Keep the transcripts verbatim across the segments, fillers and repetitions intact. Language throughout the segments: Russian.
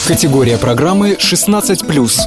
Категория программы шестнадцать плюс.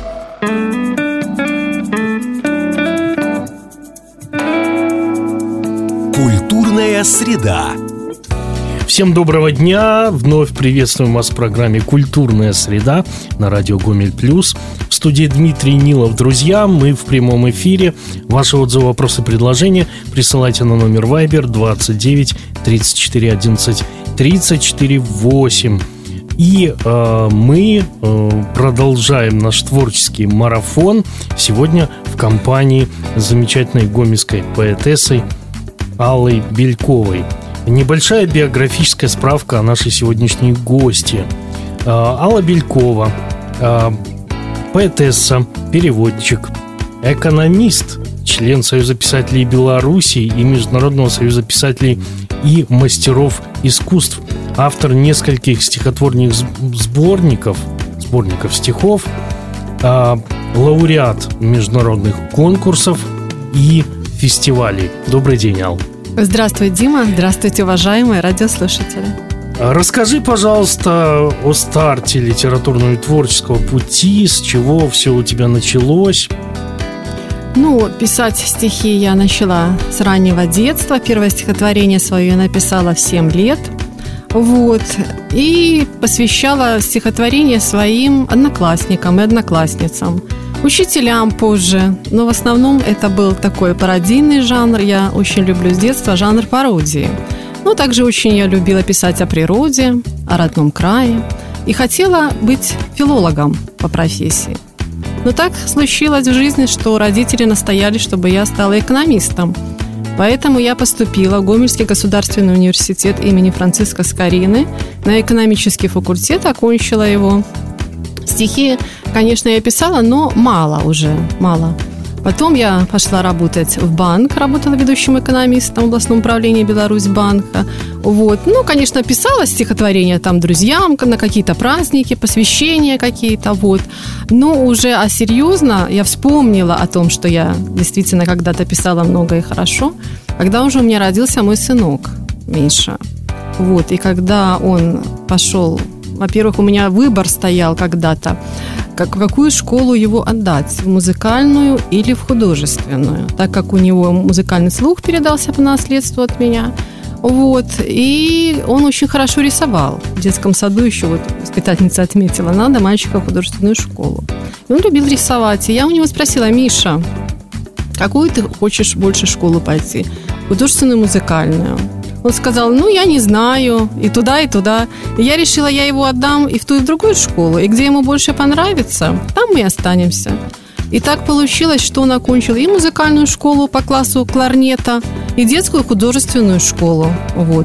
Культурная среда. Всем доброго дня. Вновь приветствуем вас в программе «Культурная среда» на радио Гомель Плюс. В студии Дмитрий Нилов. Друзья, мы в прямом эфире. Ваши отзывы, вопросы, предложения присылайте на номер Viber двадцать девять тридцать четыре одиннадцать тридцать четыре восемь. И э, мы э, продолжаем наш творческий марафон. Сегодня в компании замечательной гомельской поэтессы Аллой Бельковой. Небольшая биографическая справка о нашей сегодняшней гости. Алла Белькова, поэтесса, переводчик, экономист, член Союза писателей Беларуси и Международного союза писателей и мастеров искусств, автор нескольких стихотворных сборников, сборников стихов, лауреат международных конкурсов и фестивалей. Добрый день, Алла. Здравствуй, Дима. Здравствуйте, уважаемые радиослушатели. Расскажи, пожалуйста, о старте литературного и творческого пути, с чего все у тебя началось. Ну, писать стихи я начала с раннего детства. Первое стихотворение свое я написала в семь лет. Вот. И посвящала стихотворение своим одноклассникам и одноклассницам. Учителям позже, но в основном это был такой пародийный жанр. Я очень люблю с детства жанр пародии. Ну, также очень я любила писать о природе, о родном крае. И хотела быть филологом по профессии. Но так случилось в жизни, что родители настояли, чтобы я стала экономистом. Поэтому я поступила в Гомельский государственный университет имени Франциска Скорины на экономический факультет, окончила его. Стихи, конечно, я писала, но мало уже, мало. Потом я пошла работать в банк, работала ведущим экономистом в областном управлении Беларусьбанка. Вот. Ну, конечно, писала стихотворения там друзьям на какие-то праздники, посвящения какие-то, вот. Но уже, а серьезно, я вспомнила о том, что я действительно когда-то писала много и хорошо, когда уже у меня родился мой сынок Миша. Вот. И когда он пошел... Во-первых, у меня выбор стоял когда-то, как, в какую школу его отдать, в музыкальную или в художественную, так как у него музыкальный слух передался по наследству от меня. Вот. И он очень хорошо рисовал. В детском саду еще вот воспитательница отметила, надо мальчика в художественную школу. И он любил рисовать. И я у него спросила: Миша, какую ты хочешь больше школу пойти? Художественную, музыкальную? Он сказал: ну, я не знаю, и туда, и туда. И я решила, я его отдам и в ту, и в другую школу. И где ему больше понравится, там мы и останемся. И так получилось, что он окончил и музыкальную школу по классу кларнета, и детскую художественную школу. Вот.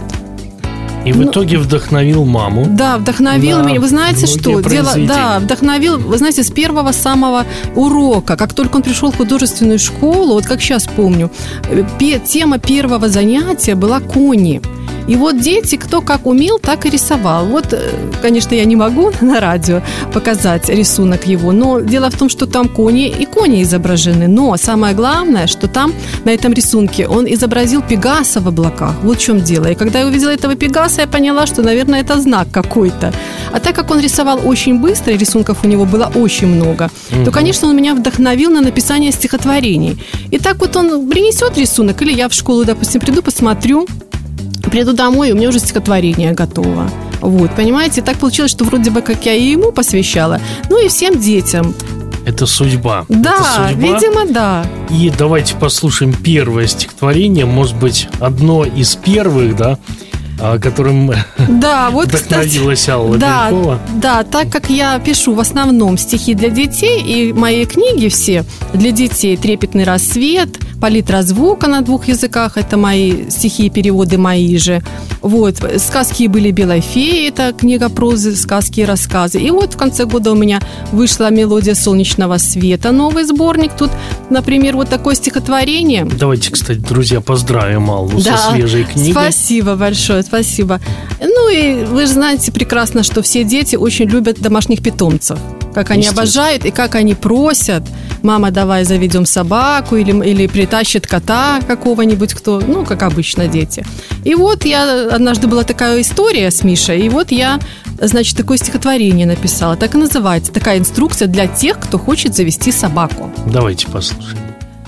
И в ну, итоге вдохновил маму. Да, вдохновил меня. Вы знаете, что? Дело, да, вдохновил, вы знаете, с первого самого урока. Как только он пришел в художественную школу, вот как сейчас помню, тема первого занятия была кони. И вот дети, кто как умел, так и рисовал. Вот, конечно, я не могу на радио показать рисунок его, но дело в том, что там кони и кони изображены. Но самое главное, что там на этом рисунке он изобразил Пегаса в облаках. Вот в чем дело. И когда я увидела этого Пегаса, я поняла, что, наверное, это знак какой-то. А так как он рисовал очень быстро, и рисунков у него было очень много, угу. то, конечно, он меня вдохновил на написание стихотворений. И так вот он принесет рисунок, или я в школу, допустим, приду, посмотрю, приду домой, и у меня уже стихотворение готово. Вот, понимаете, так получилось, что вроде бы как я и ему посвящала, ну и всем детям. Это судьба. Да, Это судьба. Видимо, да. И давайте послушаем первое стихотворение, может быть, одно из первых, да, которым да, вот, вдохновилась кстати, Алла да, Белькова. Да, так как я пишу в основном стихи для детей, и мои книги все для детей: «Трепетный рассвет», «Палитра звука» на двух языках, это мои стихи и переводы мои же. Вот, «Сказки были белой феи», это книга прозы, сказки и рассказы. И вот в конце года у меня вышла «Мелодия солнечного света», новый сборник. Тут, например, вот такое стихотворение. Давайте, кстати, друзья, поздравим Аллу да, со свежей книгой. Спасибо большое, спасибо. Ну и вы же знаете прекрасно, что все дети очень любят домашних питомцев. Как они обожают и как они просят мама, давай заведем собаку, или, или притащит кота какого-нибудь, кто, ну, как обычно дети. И вот я, однажды была такая история с Мишей, и вот я, значит, такое стихотворение написала, так и называется, такая инструкция для тех, кто хочет завести собаку. Давайте послушаем.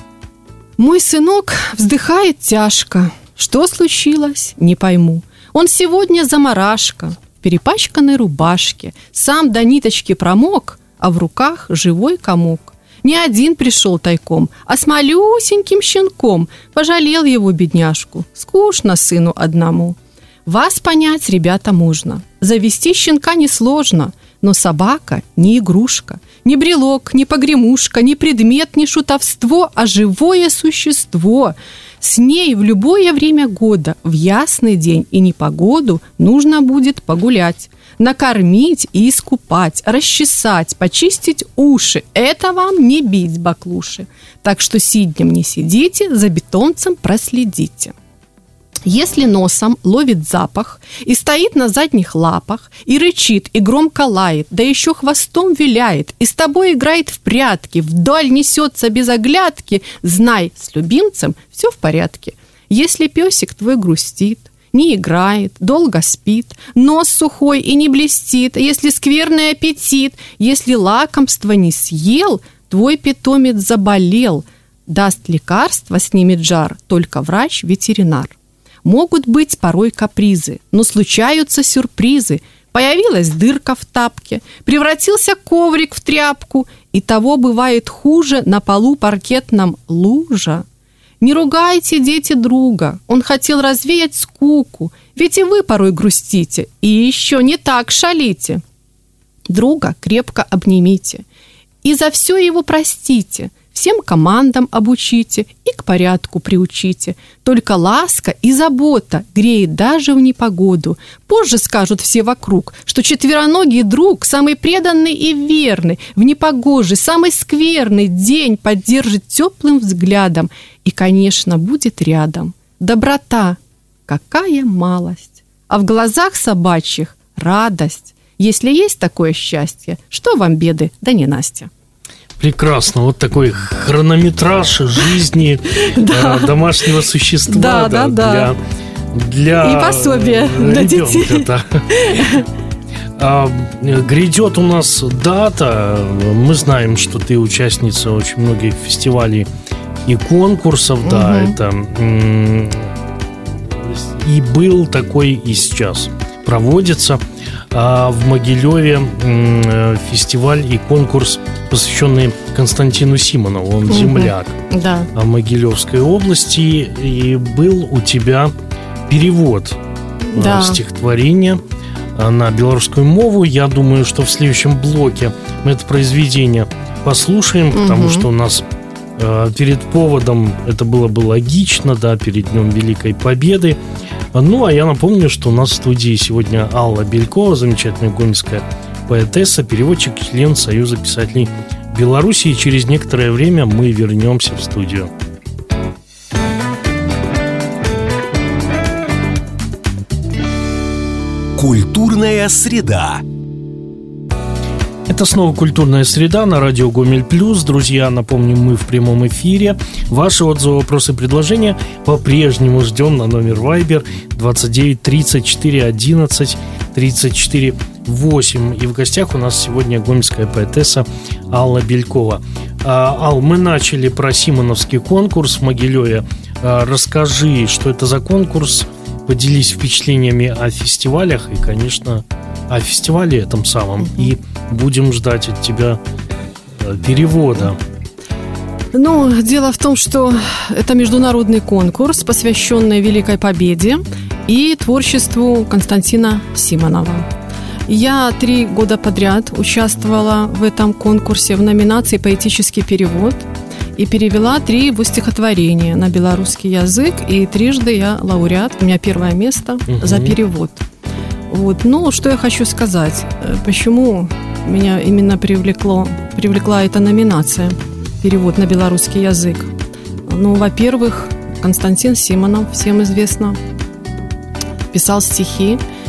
Мой сынок вздыхает тяжко. Что случилось? Не пойму. Он сегодня заморашка, в перепачканной рубашке, сам до ниточки промок, а в руках живой комок. Не один пришел тайком, а с малюсеньким щенком. Пожалел его, бедняжку, скучно сыну одному. Вас понять, ребята, можно. Завести щенка несложно, но собака не игрушка, не брелок, не погремушка, не предмет, не шутовство, а живое существо. С ней в любое время года, в ясный день и непогоду нужно будет погулять, накормить и искупать, расчесать, почистить уши. Это вам не бить баклуши. Так что сиднем не сидите, за питомцем проследите. Если носом ловит запах и стоит на задних лапах, и рычит, и громко лает, да еще хвостом виляет, и с тобой играет в прятки, вдаль несется без оглядки, знай, с любимцем все в порядке. Если песик твой грустит, не играет, долго спит, нос сухой и не блестит, если скверный аппетит, если лакомство не съел, твой питомец заболел, даст лекарство, снимет жар только врач-ветеринар. Могут быть порой капризы, но случаются сюрпризы. Появилась дырка в тапке, превратился коврик в тряпку, и того бывает хуже на полу паркетном лужа. Не ругайте, дети, друга, он хотел развеять скуку, ведь и вы порой грустите, и еще не так шалите. Друга крепко обнимите и за все его простите, всем командам обучите и к порядку приучите. Только ласка и забота греет даже в непогоду. Позже скажут все вокруг, что четвероногий друг, самый преданный и верный, в непогожий, самый скверный день поддержит теплым взглядом и, конечно, будет рядом. Доброта, какая малость, а в глазах собачьих радость. Если есть такое счастье, что вам беды, да ненастья. Прекрасно. Вот такой хронометраж жизни да. домашнего существа. Да, да, да. Для, для и пособие для детей. Да. А, грядет у нас дата. Мы знаем, что ты участница очень многих фестивалей и конкурсов. Угу. Да, это и был такой, и сейчас проводится. А в Могилеве фестиваль и конкурс, посвященный Константину Симонову. Он земляк да. в Могилевской области. И был у тебя перевод да. стихотворения на белорусскую мову. Я думаю, что в следующем блоке мы это произведение послушаем, угу. потому что у нас э, перед поводом это было бы логично, да, перед Днем Великой Победы. Ну, а я напомню, что у нас в студии сегодня Алла Белькова, замечательная гомельская поэтесса, переводчик, член Союза писателей Беларуси. И через некоторое время мы вернемся в студию. Культурная среда. Это снова «Культурная среда» на радио Гомель Плюс. Друзья, напомним, мы в прямом эфире. Ваши отзывы, вопросы, предложения по-прежнему ждем на номер Viber двадцать девять тридцать четыре одиннадцать тридцать четыре восемь. И в гостях у нас сегодня гомельская поэтесса Алла Белькова. А, Ал, мы начали про Симоновский конкурс в Могилеве. А, расскажи, что это за конкурс, поделись впечатлениями о фестивалях и, конечно, о фестивале этом самом. И будем ждать от тебя перевода. Ну, дело в том, что это международный конкурс, посвященный Великой Победе и творчеству Константина Симонова. Я три года подряд участвовала в этом конкурсе в номинации «Поэтический перевод» и перевела три его стихотворения на белорусский язык, и трижды я лауреат, у меня первое место угу. за перевод. Вот. Ну, что я хочу сказать, почему меня именно привлекло, привлекла эта номинация, перевод на белорусский язык. Ну, во-первых, Константин Симонов, всем известно, писал стихи,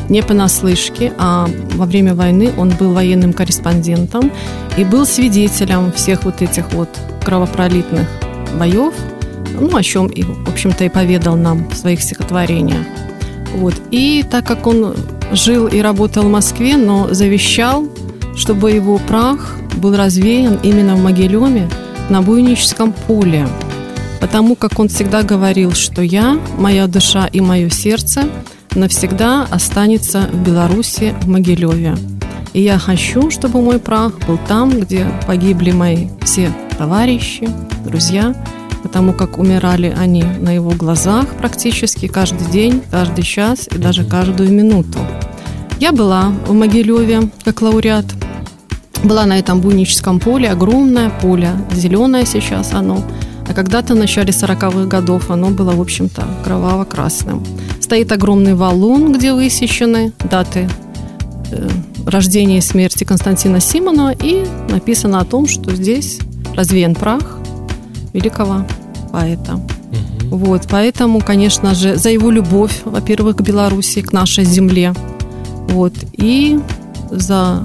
не понаслышке, а во время войны он был военным корреспондентом и был свидетелем всех вот этих вот кровопролитных боев, ну, о чем, и, в общем-то, и поведал нам в своих стихотворениях. Вот. И так как он жил и работал в Москве, но завещал, чтобы его прах был развеян именно в Могилеве на буйническом поле, потому как он всегда говорил, что я, моя душа и мое сердце навсегда останется в Беларуси, в Могилеве. И я хочу, чтобы мой прах был там, где погибли мои все товарищи, друзья, потому как умирали они на его глазах практически каждый день, каждый час и даже каждую минуту. Я была в Могилеве как лауреат, была на этом буйническом поле, огромное поле, зеленое сейчас оно, а когда-то в начале сороковых годов оно было, в общем-то, кроваво-красным. Стоит огромный валун, где высечены даты э, рождения и смерти Константина Симонова, и написано о том, что здесь развеян прах великого поэта. Угу. Вот, поэтому, конечно же, за его любовь, во-первых, к Беларуси, к нашей земле, вот, и за,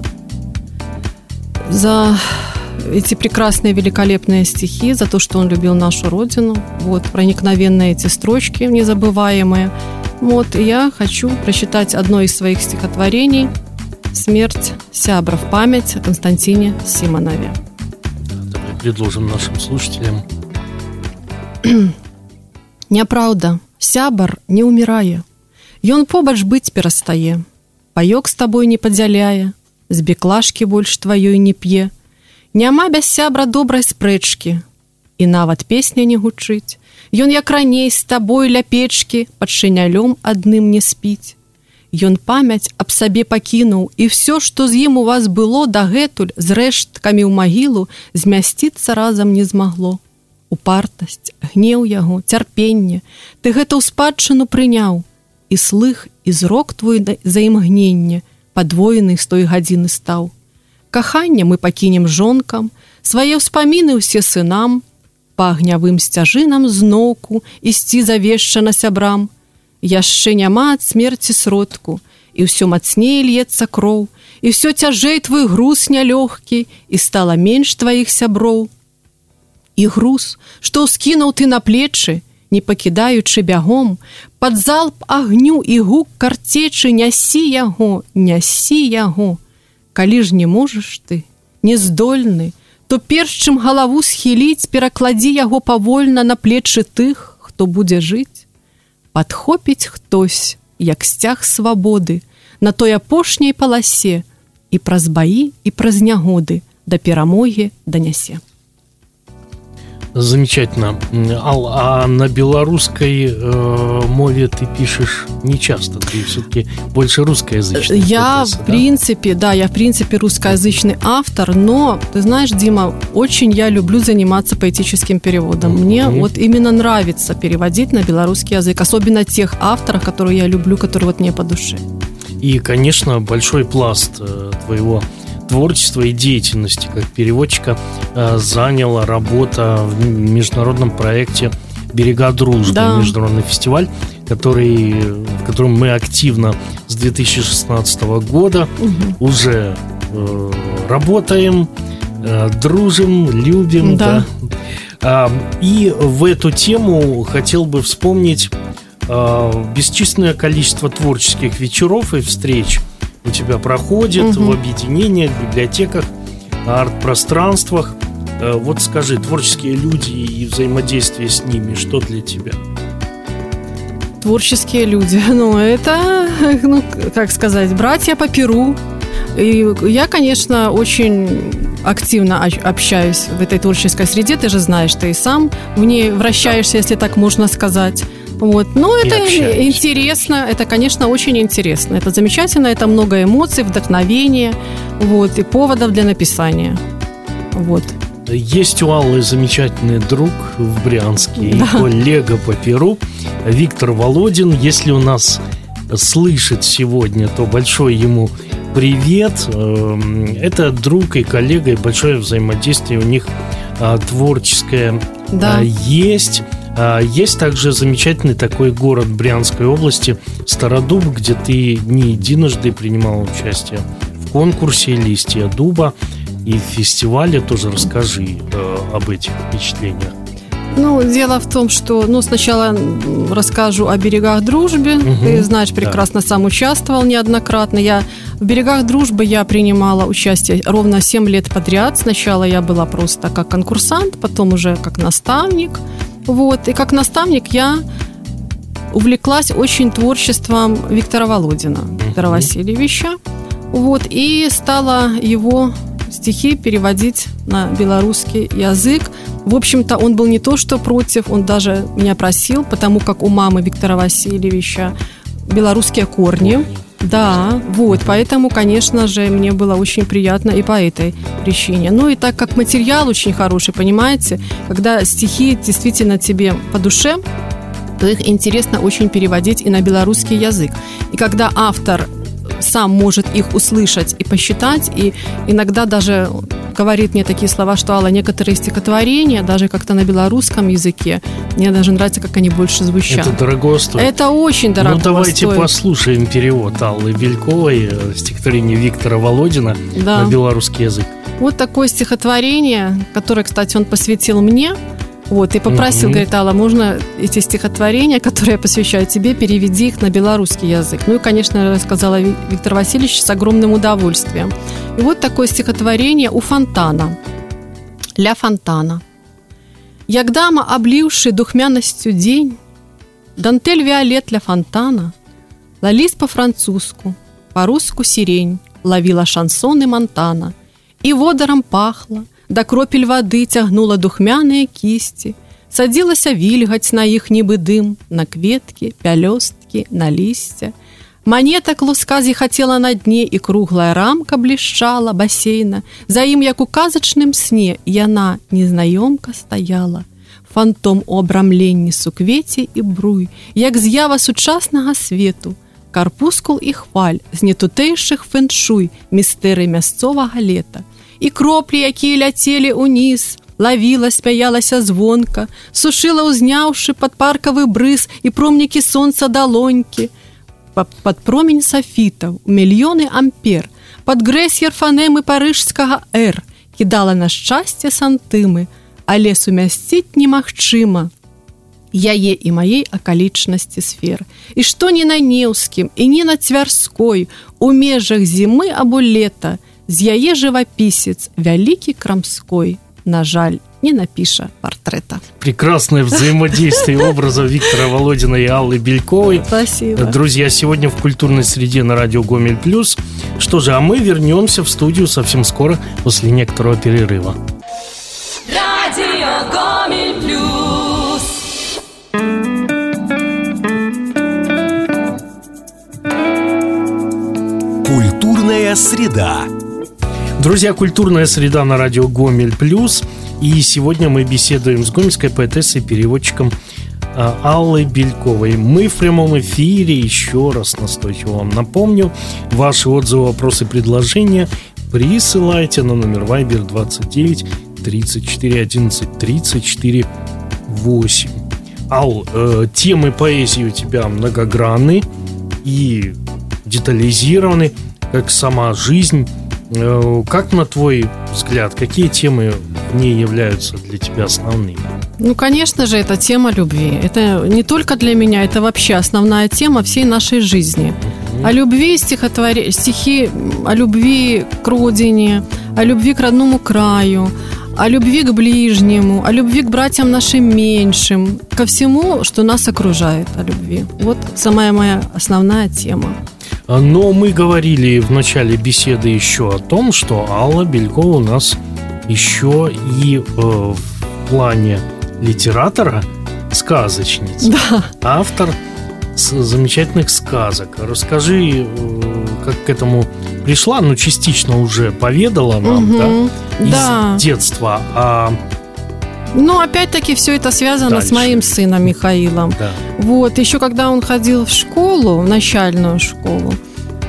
за эти прекрасные, великолепные стихи, за то, что он любил нашу Родину, вот, проникновенные эти строчки, незабываемые. Вот, и я хочу прочитать одно из своих стихотворений «Смерть сябра» в память о Константине Симонове. Давай предложим нашим слушателям. Няправда, сябар не умирае, ён побач быць перастае, паёк з табой не падзяляе, з беклашкі больш тваёй не п'е, няма без сябра добрай спрэчкі, і нават песня не гучыць, ён як раней з табой ля печкі пад шынялём адным не спіць. Ён памяць аб сабе пакінуў, і ўсё, што з ім у вас было дагэтуль з рэшткамі ў магілу, змясціцца разам не змагло. Упартасць, гнеў яго, цярпенне, ты гэта ў спадчыну прыняў, і слых, і зрок твой за імгненне падвоены з той гадзіны стаў. Каханне мы пакінем жонкам, свае ўспаміны ўсе сынам, па агнявым сцяжынам зноўку ісці завешчана сябрам. Яшчэ няма ад смерці сродку, і ўсё мацней льецца кроў, і ўсё цяжэй твой груз нялёгкі, і стала менш тваіх сяброў. І груз, што ўскінуў ты на плечы, не пакідаючы бягом, пад залп агню і гук карцечы нясі яго, нясі яго. Калі ж не можаш ты, нездольны, то перш чым галаву схіліць, перакладзі яго павольна на плечы тых, хто будзе жыць. Падхопіць хтось, як сцяг свабоды, на той апошняй паласе, і праз баі, і праз нягоды да перамогі данясе. Замечательно. Ал, а на белорусской э, мове ты пишешь не часто, ты все-таки больше русскоязычный. Я поэтесса, в принципе, да? да, я в принципе русскоязычный автор, но, ты знаешь, Дима, очень я люблю заниматься поэтическим переводом. Mm-hmm. Мне вот именно нравится переводить на белорусский язык, особенно тех авторов, которые я люблю, которые вот мне по душе. И, конечно, большой пласт э, твоего творчества и деятельности как переводчика э, заняла работа в международном проекте «Берега дружбы», да. Международный фестиваль, который, в котором мы активно с две тысячи шестнадцатого года угу. уже э, работаем, э, дружим, любим. Да. Да. Э, и в эту тему хотел бы вспомнить э, бесчисленное количество творческих вечеров и встреч у тебя проходит угу. в объединениях, библиотеках, арт-пространствах. Вот скажи, творческие люди и взаимодействие с ними, что для тебя? Творческие люди, ну это, ну как сказать, братья по перу. И я, конечно, очень активно общаюсь в этой творческой среде. Ты же знаешь, ты и сам в ней вращаешься, да. если так можно сказать. Вот. Но это интересно, это, конечно, очень интересно. Это замечательно, это много эмоций, вдохновения, вот, и поводов для написания. Вот. Есть у Аллы замечательный друг в Брянске, да. и коллега по перу Виктор Володин. Если у нас слышит сегодня, то большой ему привет. Это друг и коллега, и большое взаимодействие у них творческое да. есть. Есть также замечательный такой город Брянской области Стародуб, где ты не единожды принимал участие в конкурсе «Листья дуба» и в фестивале. Тоже расскажи э, об этих впечатлениях. Ну, дело в том, что, ну, сначала расскажу о «Берегах дружбы». Угу, ты знаешь, прекрасно, да. Сам участвовал неоднократно. Я в «Берегах дружбы» я принимала участие ровно семь лет подряд. Сначала я была просто как конкурсант, потом уже как наставник. Вот. И как наставник я увлеклась очень творчеством Виктора Володина, Виктора угу. Васильевича. Вот. И стала его стихи переводить на белорусский язык. В общем-то, он был не то что против, он даже меня просил, потому как у мамы Виктора Васильевича белорусские корни. Да, вот, поэтому, конечно же, мне было очень приятно и по этой причине. Ну и так как материал очень хороший, понимаете, когда стихи действительно тебе по душе, то их интересно очень переводить и на белорусский язык. И когда автор сам может их услышать и посчитать, и иногда даже говорит мне такие слова, что, Алла, некоторые стихотворения, даже как-то на белорусском языке, мне даже нравится, как они больше звучат. Это дорого стоит. Это очень дорого стоит. Ну, давайте стоит. Послушаем перевод Аллы Бельковой, стихотворение Виктора Володина да. на белорусский язык. Вот такое стихотворение, которое, кстати, он посвятил мне. Вот, и попросил, mm-hmm. говорит, Алла, можно эти стихотворения, которые я посвящаю тебе, переведи их на белорусский язык. Ну и, конечно, сказала Виктор Васильевич с огромным удовольствием. И вот такое стихотворение у фонтана. Ля фонтана. Ягдама, обливший духмяностью день, дантель виолет ля фонтана, лалис по-французску, по-руску сирень, ловила шансоны Монтана, и водором пахло, до кропель воды тягнула духмяные кисти, садилася вільгаць на іх нібы дым, на кветкі, пялёсткі, на лісця. Манетак луска зіхацела на дне, і круглая рамка блішчала басейна. За ім, як у казачным сне, яна, незнаёмка, стаяла. Фантом у абрамленні суквеці і бруй, як з'ява сучаснага свету. Карпускул і хваль, з нетутэйшых фэншуй, містэрый мясцовага лета. І кроплі, якія ляцелі ўніз, лавіла, смяялася звонка, сушыла, узняўшы пад паркавы брыз і промнікі сонца далонькі. Пад промень сафітаў, мільёны ампер, пад грэсьер фанемы парыжскага эр, кідала на шчасце сантымы, але сумясціць немагчыма яе і маей акалічнасці сфер. І што ні на Неўскім, і ні на Цвярской, у межах зімы або лета, з яе жывапісец вялікі Крамской, на жаль, не напіша портрета. Прекрасное взаимодействие образов Виктора Володина и Аллы Бельковой. Спасибо. Друзья, сегодня в культурной среде на радио Гомель Плюс. Что же, а мы вернемся в студию совсем скоро, после некоторого перерыва. Радио Гомель Плюс. Культурная среда. Друзья, культурная среда на радио Гомель Плюс. И сегодня мы беседуем с гомельской поэтессой и переводчиком Аллой Бельковой. Мы в прямом эфире. Еще раз настойчиво вам напомню. Ваши отзывы, вопросы, предложения присылайте на номер Вайбер двадцать девять тридцать четыре одиннадцать тридцать четыре восемь. Ал, э, темы поэзии у тебя многогранны и детализированы, как сама жизнь. Как, на твой взгляд, какие темы в ней являются для тебя основными? Ну, конечно же, это тема любви. Это не только для меня, это вообще основная тема всей нашей жизни. Uh-huh. О любви стихотвор... стихи о любви к родине, о любви к родному краю, о любви к ближнему, о любви к братьям нашим меньшим, ко всему, что нас окружает, о любви. Вот самая моя основная тема. Но мы говорили в начале беседы еще о том, что Алла Белькова у нас еще и э, в плане литератора сказочница. Да. Автор замечательных сказок. Расскажи, э, как к этому пришла, ну, частично уже поведала нам, угу. да, из да. детства. А Ну, опять-таки, все это связано Дальше. с моим сыном Михаилом. Да. Вот, еще когда он ходил в школу, в начальную школу,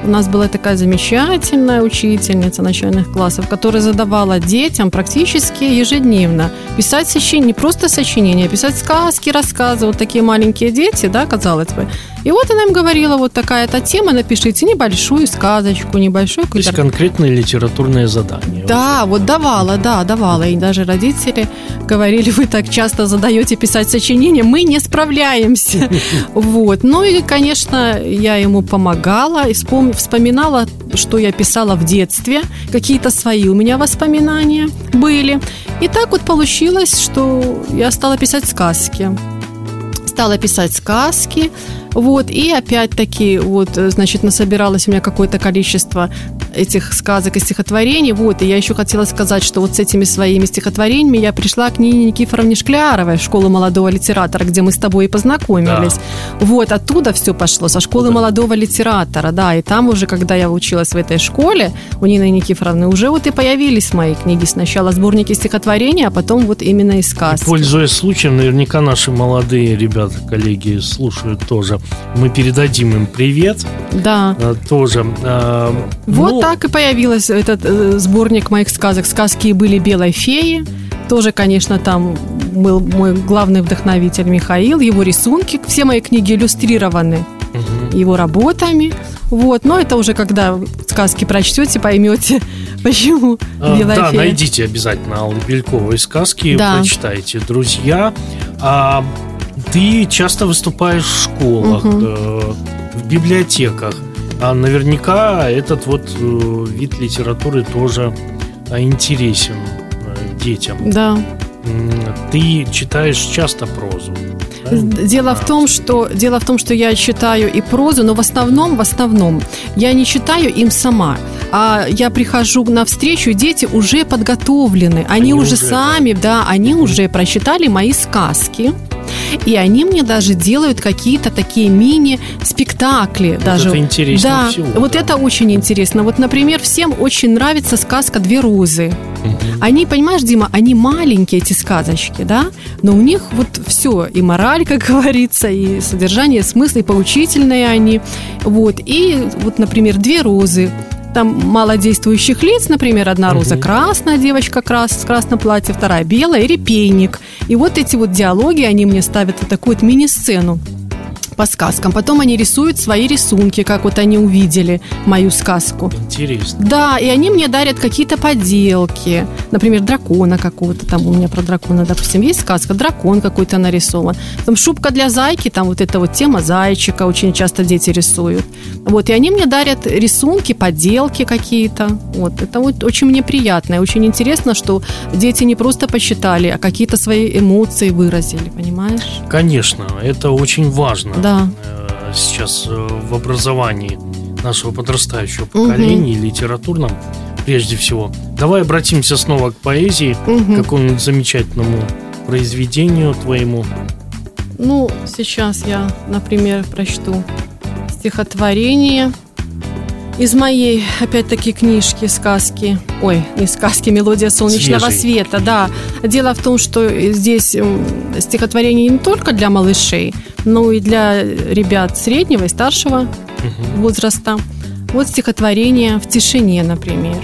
у нас была такая замечательная учительница начальных классов, которая задавала детям практически ежедневно писать сочинения, не просто сочинения, а писать сказки, рассказы. Вот такие маленькие дети, да, казалось бы. И вот она им говорила, вот такая-то тема, напишите небольшую сказочку, небольшую... То есть конкретное литературное задание. Да, вот давала, да, давала. И даже родители говорили, вы так часто задаете писать сочинения, мы не справляемся. Вот. Ну и, конечно, я ему помогала, и вспоминала, что я писала в детстве, какие-то свои у меня воспоминания были. И так вот получилось, что я стала писать сказки. Стала писать сказки, вот, и опять-таки, вот, значит, насобиралось у меня какое-то количество этих сказок и стихотворений, вот, и я еще хотела сказать, что вот с этими своими стихотворениями я пришла к Нине Никифоровне Шкляровой в школу молодого литератора, где мы с тобой и познакомились, да. Вот, оттуда все пошло, со школы Куда? молодого литератора, да, и там уже, когда я училась в этой школе, у Нины Никифоровны уже вот и появились мои книги, сначала сборники стихотворений, а потом вот именно и сказки. И, пользуясь случаем, наверняка наши молодые ребята, коллеги слушают тоже. Мы передадим им привет. Да. Тоже. Вот ну... так и появился этот сборник моих сказок. Сказки были белой феи. Тоже, конечно, там был мой главный вдохновитель Михаил. Его рисунки, все мои книги иллюстрированы угу. его работами. Вот. Но это уже когда сказки прочтете, поймете, почему а, белая да, фея. Да, найдите обязательно Аллы Бельковой сказки, да. Прочитайте, друзья. А ты часто выступаешь в школах, угу. э, в библиотеках. А наверняка этот вот э, вид литературы тоже э, интересен э, детям. Да. Ты читаешь часто прозу. Дело в том, что дело в том, что я читаю и прозу, но в основном, в основном я не читаю им сама, а я прихожу на встречу, дети уже подготовлены, они, они уже, уже сами, да, они mm-hmm. уже прочитали мои сказки. И они мне даже делают какие-то такие мини-спектакли. Вот даже. Это интересно да, всего. Вот да. это очень интересно. Вот, например, всем очень нравится сказка «Две розы». Угу. Они, понимаешь, Дима, они маленькие, эти сказочки, да? Но у них вот все, и мораль, как говорится, и содержание, и смысл, и поучительные они. Вот. И вот, например, «Две розы». Там мало действующих лиц, например, одна роза uh-huh. красная, девочка крас, в красном платье, вторая белая, и репейник. И вот эти вот диалоги, они мне ставят вот такую вот мини-сцену по сказкам. Потом они рисуют свои рисунки, как вот они увидели мою сказку. Интересно. Да, и они мне дарят какие-то поделки. Например, дракона какого-то. Там у меня про дракона, допустим, есть сказка. Дракон какой-то нарисован. Там шубка для зайки, там вот эта вот тема зайчика очень часто дети рисуют. Вот, и они мне дарят рисунки, поделки какие-то. Вот, это вот очень мне приятно. И очень интересно, что дети не просто почитали, а какие-то свои эмоции выразили, понимаешь? Конечно, это очень важно. Да. Сейчас в образовании нашего подрастающего поколения, угу. литературном прежде всего. Давай обратимся снова к поэзии, угу. к какому-нибудь замечательному произведению твоему. Ну, сейчас я, например, прочту стихотворение из моей, опять-таки, книжки, сказки. Ой, не сказки, «Мелодия солнечного Свежий. света», да. Дело в том, что здесь стихотворение не только для малышей, но и для ребят среднего и старшего угу. возраста. Вот стихотворение «В тишине», например.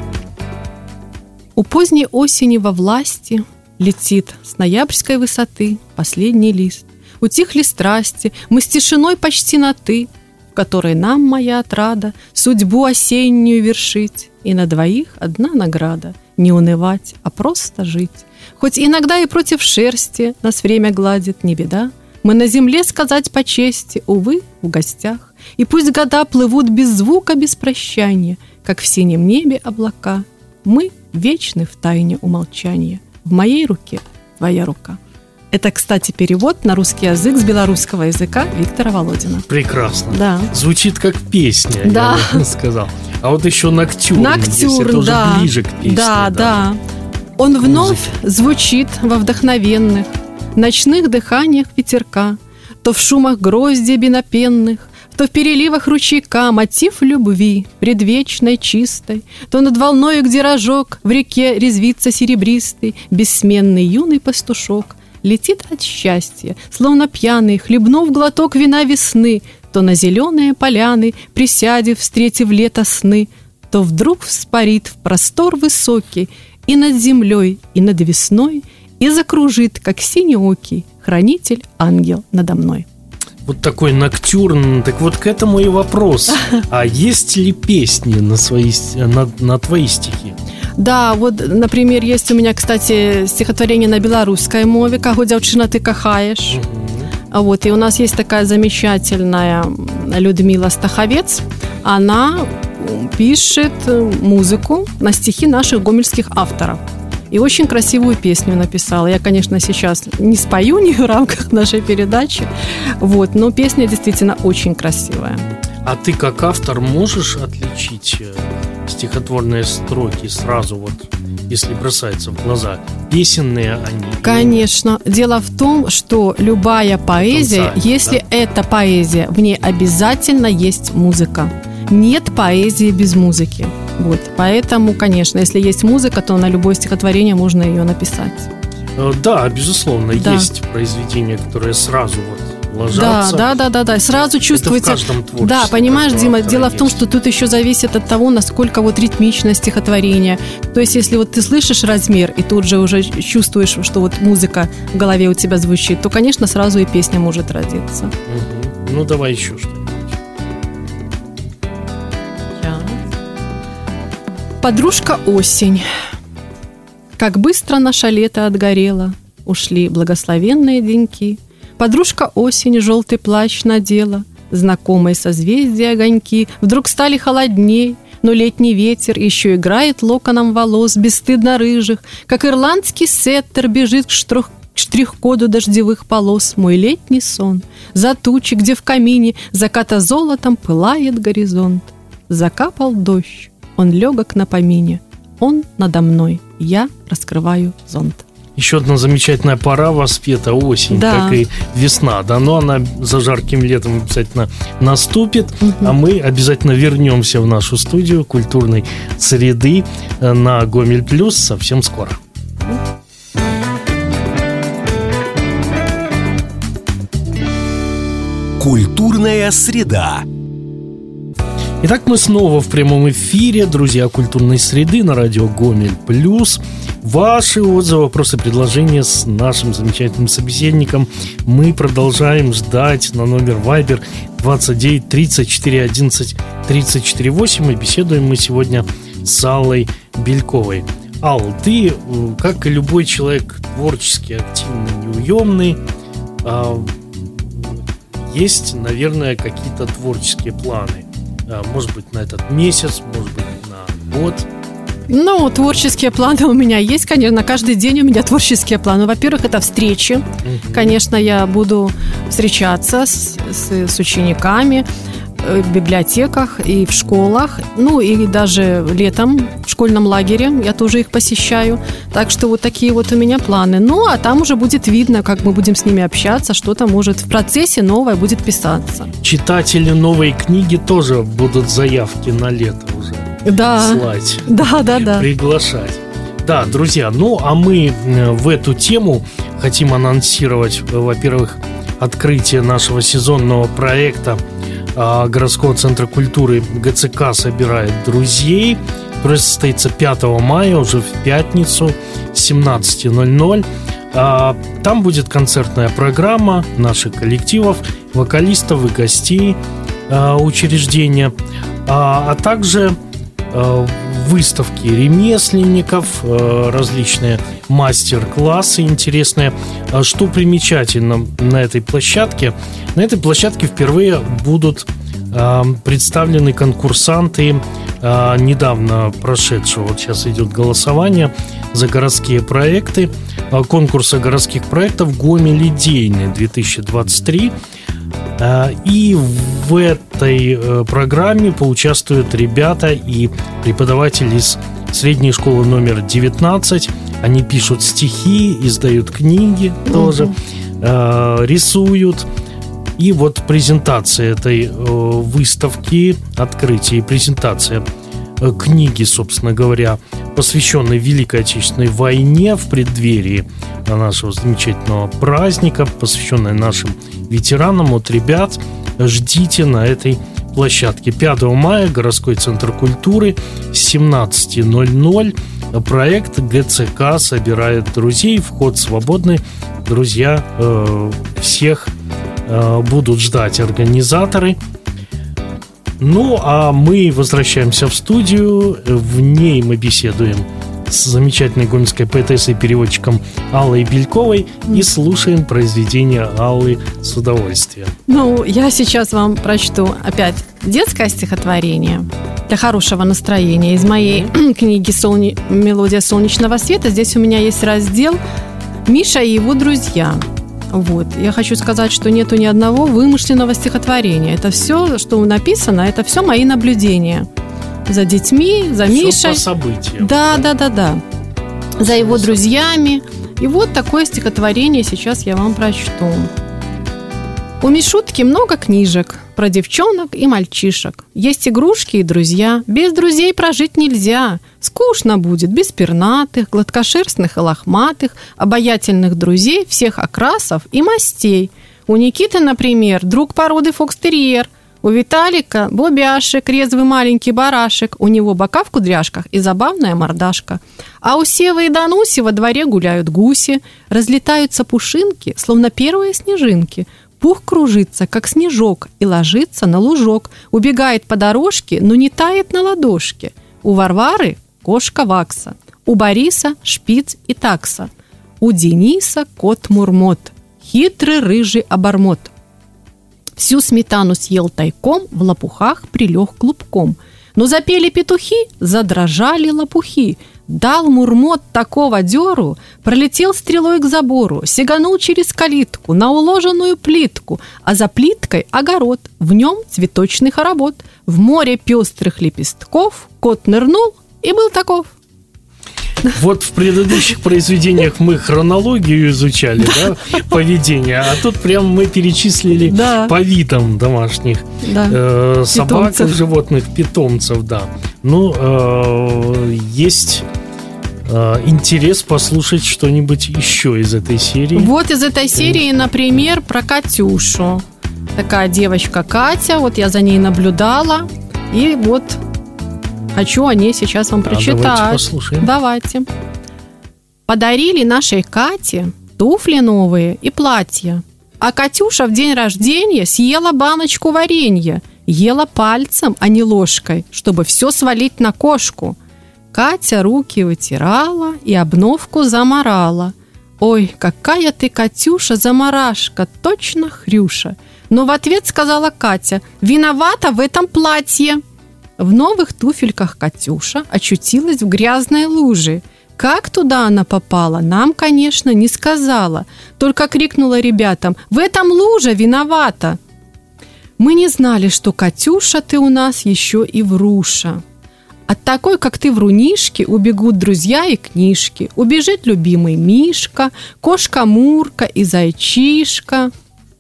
«У поздней осени во власти летит с ноябрьской высоты последний лист. Утихли страсти, мы с тишиной почти на «ты», в которой нам, моя отрада, судьбу осеннюю вершить, и на двоих одна награда — не унывать, а просто жить. Хоть иногда и против шерсти нас время гладит, не беда, мы на земле, сказать по чести, увы, в гостях, и пусть года плывут без звука, без прощания, как в синем небе облака, мы вечны в тайне умолчания, в моей руке твоя рука». Это, кстати, перевод на русский язык с белорусского языка Виктора Володина. Прекрасно. Да. Звучит как песня, да. я бы сказал. А вот еще «Ноктюрн». «Ноктюрн», это уже да. ближе к песне. Да, да. да. Он вновь звучит во вдохновенных ночных дыханиях ветерка, то в шумах гроздей бенопенных, то в переливах ручейка мотив любви, предвечной, чистой, то над волною, где рожок в реке резвится серебристый, бессменный юный пастушок летит от счастья, словно пьяный, хлебнув глоток вина весны, То на зеленые поляны, присядев, встретив лето сны, то вдруг вспарит в простор высокий и над землей, и над весной, и закружит, как синеокий хранитель ангел надо мной. Вот такой ноктюрн. Так вот к этому и вопрос. А есть ли песни на, свои, на, на твои стихи? Да, вот, например, есть у меня, кстати, стихотворение на белорусской мове «Каго дзяўчына ты кахаешь». Угу. Вот, и у нас есть такая замечательная Людмила Стаховец. Она пишет музыку на стихи наших гомельских авторов. И очень красивую песню написала. Я, конечно, сейчас не спою ни в рамках нашей передачи, вот, но песня действительно очень красивая. А ты как автор можешь отличить стихотворные строки сразу, вот, если бросается в глаза? Песенные они? Конечно. Дело в том, что любая поэзия, Танцами, если да? это поэзия, в ней обязательно есть музыка. Нет поэзии без музыки. Вот. Поэтому, конечно, если есть музыка, то на любое стихотворение можно ее написать. Да, безусловно, да. есть произведения, которые сразу вот ложатся. Да, да, да, да, да. Сразу чувствуется. Это в каждом творчестве. Да, понимаешь, Дима, дело есть. в том, что тут еще зависит от того, насколько вот ритмично стихотворение. То есть, если вот ты слышишь размер и тут же уже чувствуешь, что вот музыка в голове у тебя звучит, то, конечно, сразу и песня может родиться. Угу. Ну, давай еще что-нибудь. Подружка осень. Как быстро наше лето отгорело, ушли благословенные деньки. Подружка осень желтый плащ надела, знакомые созвездия огоньки вдруг стали холодней, но летний ветер еще играет локоном волос бесстыдно рыжих, как ирландский сеттер бежит к штрих- к штрих-коду дождевых полос. Мой летний сон за тучи, где в камине заката золотом пылает горизонт. Закапал дождь. Он легок на помине, он надо мной, я раскрываю зонт. Еще одна замечательная пора воспета, осень, да. как и весна, да, но она за жарким летом обязательно наступит, угу. а мы обязательно вернемся в нашу студию культурной среды на Гомель Плюс совсем скоро. Культурная среда. Итак, мы снова в прямом эфире, друзья культурной среды на радио Гомель Плюс. Ваши отзывы, вопросы, предложения с нашим замечательным собеседником мы продолжаем ждать на номер Viber двадцать девять тридцать четыре одиннадцать тридцать четыре восемь. И беседуем мы сегодня с Аллой Бельковой. Алла, ты, как и любой человек творчески активный, неуемный, есть, наверное, какие-то творческие планы. Может быть, на этот месяц, может быть, на год. Ну, творческие планы у меня есть, конечно. Каждый день у меня творческие планы. Во-первых, это встречи. Угу. Конечно, я буду встречаться с, с, с учениками в библиотеках и в школах. Ну, и даже летом в школьном лагере я тоже их посещаю. Так что вот такие вот у меня планы. Ну, а там уже будет видно, как мы будем с ними общаться, что-то может в процессе новое будет писаться. Читатели новой книги тоже будут заявки на лето уже да. слать. Да, да, да. Приглашать. Да, друзья, ну, а мы в эту тему хотим анонсировать, во-первых, открытие нашего сезонного проекта городского центра культуры ГЦК собирает друзей, который состоится пятого мая, уже в пятницу, с семнадцати ноль-ноль. Там будет концертная программа наших коллективов, вокалистов и гостей учреждения, а также выставки ремесленников, различные мастер-классы интересные. Что примечательно на этой площадке? На этой площадке впервые будут представлены конкурсанты недавно прошедшего, вот сейчас идет голосование за городские проекты, конкурса городских проектов «Гомель идейный» две тысячи двадцать три. И в этой программе поучаствуют ребята и преподаватели из средней школы номер девятнадцать. Они пишут стихи, издают книги тоже, uh-huh. рисуют. И вот презентация этой выставки, открытие и презентация книги, собственно говоря, посвященной Великой Отечественной войне в преддверии нашего замечательного праздника, посвященной нашим ветеранам от ребят ждите на этой площадке. пятого мая, городской центр культуры, с семнадцати ноль-ноль. Проект ГЦК собирает друзей, вход свободный. Друзья, э, всех э, будут ждать организаторы. Ну, а мы возвращаемся в студию. В ней мы беседуем с замечательной гомельской поэтессой и переводчиком Аллой Бельковой и слушаем произведения Аллы с удовольствием. Ну, я сейчас вам прочту опять детское стихотворение для хорошего настроения из моей книги «Солне... «Мелодия солнечного света». Здесь у меня есть раздел «Миша и его друзья». Вот. Я хочу сказать, что нету ни одного вымышленного стихотворения. Это все, что написано, это все мои наблюдения за детьми, за Все Мишей. по событиям. Да, да, да, да. За его друзьями. И вот такое стихотворение сейчас я вам прочту. У Мишутки много книжек про девчонок и мальчишек. Есть игрушки и друзья. Без друзей прожить нельзя. Скучно будет без пернатых, гладкошерстных и лохматых, обаятельных друзей всех окрасов и мастей. У Никиты, например, друг породы фокстерьер. У Виталика бобяшек, резвый маленький барашек. У него бока в кудряшках и забавная мордашка. А у Севы и Дануси во дворе гуляют гуси. Разлетаются пушинки, словно первые снежинки. Пух кружится, как снежок, и ложится на лужок. Убегает по дорожке, но не тает на ладошке. У Варвары кошка Вакса. У Бориса шпиц и такса. У Дениса кот Мурмот. Хитрый рыжий обормот. Всю сметану съел тайком, в лопухах прилег клубком. Но запели петухи, задрожали лопухи. Дал Мурмот такого дёру, пролетел стрелой к забору, сиганул через калитку на уложенную плитку, а за плиткой огород, в нем цветочный хоровод. В море пестрых лепестков кот нырнул и был таков. Вот в предыдущих произведениях мы хронологию изучали, да, поведение, а тут прям мы перечислили Да. по видам домашних Да. э, собак, Питомцев. животных, питомцев, да. Ну, э, есть э, интерес послушать что-нибудь еще из этой серии. Вот из этой серии, например, про Катюшу. Такая девочка Катя, вот я за ней наблюдала, и вот хочу о ней сейчас вам А, прочитать. давайте послушаем. Давайте. Подарили нашей Кате туфли новые и платья. А Катюша в день рождения съела баночку варенья. Ела пальцем, а не ложкой, чтобы все свалить на кошку. Катя руки вытирала и обновку замарала. Ой, какая ты, Катюша, замарашка, точно хрюша. Но в ответ сказала Катя: виновата в этом платье. В новых туфельках Катюша очутилась в грязной луже. Как туда она попала, нам, конечно, не сказала. Только крикнула ребятам: в этом лужа виновата. Мы не знали, что, Катюша, ты у нас еще и вруша. От такой, как ты, врунишки, убегут друзья и книжки. Убежит любимый Мишка, кошка Мурка и зайчишка.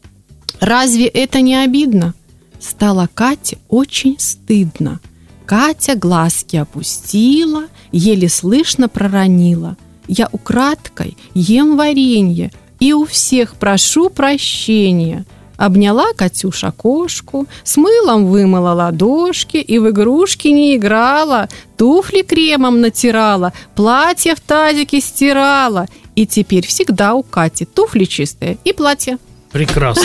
Разве это не обидно? Стало Кате очень стыдно. Катя глазки опустила, еле слышно проронила: я украдкой ем варенье и у всех прошу прощения. Обняла Катюша кошку, с мылом вымыла ладошки и в игрушки не играла, туфли кремом натирала, платье в тазике стирала. И теперь всегда у Кати туфли чистые и платье. Прекрасно.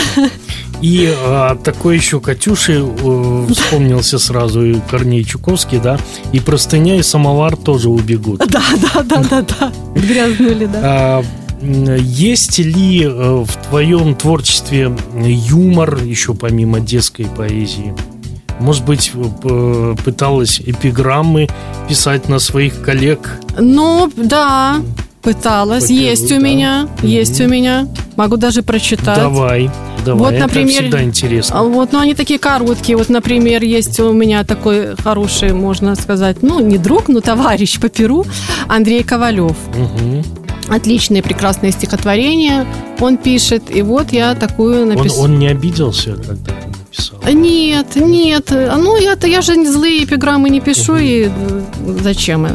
И а, такой еще Катюши э, вспомнился сразу и Корней Чуковский, да, и простыня, и самовар тоже убегут. Да, да, да, да, да. Грязнули, да. А, есть ли э, в твоем творчестве юмор, еще помимо детской поэзии? Может быть, п- пыталась эпиграммы писать на своих коллег? Ну, да, пыталась. Во-первых, Есть у да. меня, Мгм. есть у меня. Могу даже прочитать. Давай, давай. Вот, Это например, всегда А интересно. Вот, ну, они такие короткие. Вот, например, есть у меня такой хороший, можно сказать, ну, не друг, но товарищ по перу, Андрей Ковалев. Мгм. Отличные, прекрасные стихотворения он пишет. И вот я такую Он, написала. он не обиделся, когда ты написал? Нет, нет. Ну, я-то, я же злые эпиграммы не пишу, и э, зачем?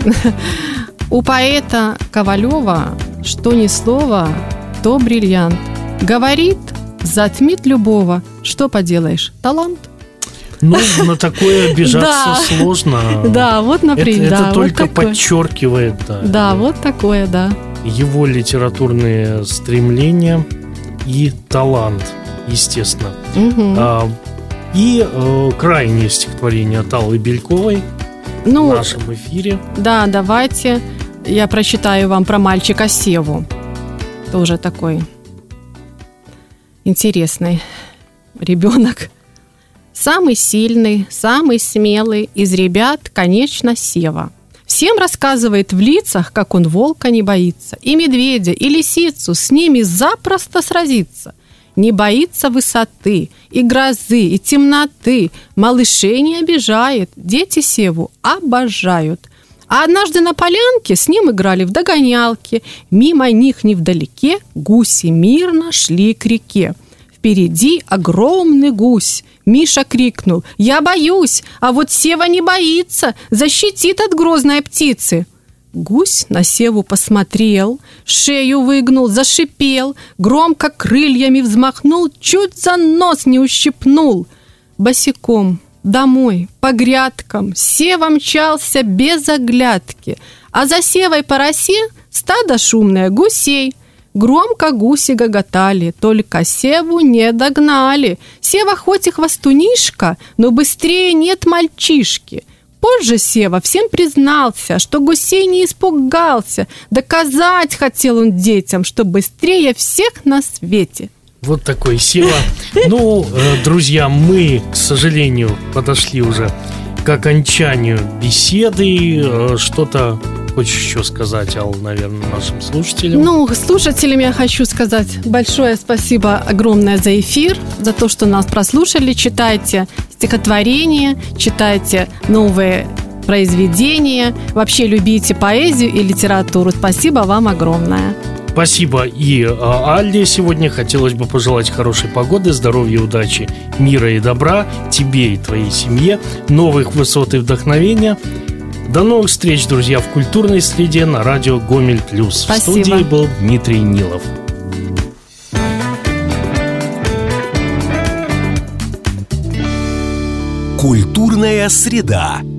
У поэта Ковалева что ни слово, то бриллиант. Говорит, затмит любого. Что поделаешь? Талант. Ну, на такое обижаться Да. сложно. Да, вот, например, Это, да, это только вот такое. подчеркивает, да, Да, вот такое, да. его литературные стремления и талант, естественно. Мгм. А, и э, крайнее стихотворение от Аллы Бельковой в Ну, нашем эфире. да, давайте я прочитаю вам про мальчика Севу. Тоже такой интересный ребенок. Самый сильный, самый смелый из ребят, конечно, Сева. Всем рассказывает в лицах, как он волка не боится, и медведя, и лисицу, с ними запросто сразится. Не боится высоты, и грозы, и темноты, малышей не обижает, дети Севу обожают. А однажды на полянке с ним играли в догонялки, мимо них невдалеке гуси мирно шли к реке. Впереди огромный гусь. Миша крикнул: «Я боюсь, а вот Сева не боится, защитит от грозной птицы». Гусь на Севу посмотрел, шею выгнул, зашипел, громко крыльями взмахнул, чуть за нос не ущипнул. Босиком домой, по грядкам, Сева мчался без оглядки, а за Севой по росе стадо шумное гусей. Громко гуси гоготали, только Севу не догнали. Сева хоть и хвостунишка, но быстрее нет мальчишки. Позже Сева всем признался, что гусей не испугался. Доказать хотел он детям, что быстрее всех на свете. Вот такой Сева. Ну, э, друзья, мы, к сожалению, подошли уже к окончанию беседы. Э, Что-то хочешь еще сказать, Алла, наверное, нашим слушателям? Ну, слушателям я хочу сказать большое спасибо огромное за эфир, за то, что нас прослушали. Читайте стихотворения, читайте новые произведения, вообще любите поэзию и литературу. Спасибо вам огромное. Спасибо и а, Алле сегодня. Хотелось бы пожелать хорошей погоды, здоровья, удачи, мира и добра тебе и твоей семье, новых высот и вдохновения. До новых встреч, друзья, в культурной среде на радио Гомель Плюс. Спасибо. В студии был Дмитрий Нилов. Культурная среда.